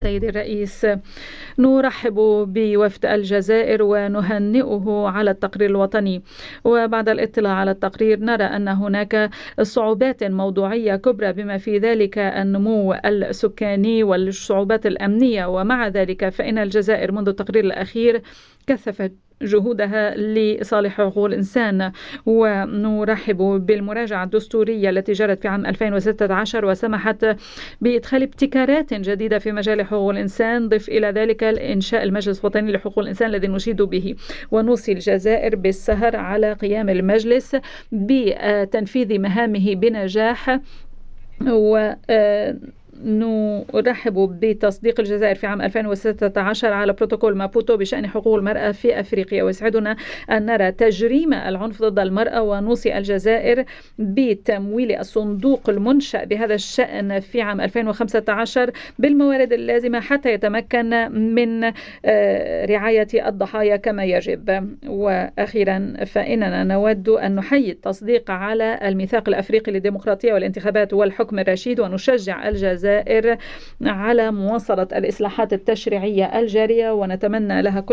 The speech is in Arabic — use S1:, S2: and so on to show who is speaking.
S1: سيدي الرئيس، نرحب بوفد الجزائر ونهنئه على التقرير الوطني. وبعد الاطلاع على التقرير نرى أن هناك صعوبات موضوعية كبرى بما في ذلك النمو السكاني والصعوبات الأمنية، ومع ذلك فإن الجزائر منذ التقرير الأخير كثفت جهودها لصالح حقوق الإنسان. ونرحب بالمراجعة الدستورية التي جرت في عام 2016 وسمحت بإدخال ابتكارات جديدة في مجال حقوق الإنسان. ضف إلى ذلك إنشاء المجلس الوطني لحقوق الإنسان الذي نشيد به، ونوصي الجزائر بالسهر على قيام المجلس بتنفيذ مهامه بنجاح. ونرحب بتصديق الجزائر في عام 2016 على بروتوكول مابوتو بشأن حقوق المرأة في أفريقيا، ويسعدنا أن نرى تجريم العنف ضد المرأة. ونوصي الجزائر بتمويل الصندوق المنشأ بهذا الشأن في عام 2015 بالموارد اللازمة حتى يتمكن من رعاية الضحايا كما يجب. وأخيرا فإننا نود أن نحيي التصديق على الميثاق الأفريقي للديمقراطية والانتخابات والحكم الرشيد، ونشجع الجزائر على مواصلة الإصلاحات التشريعية الجارية ونتمنى لها كل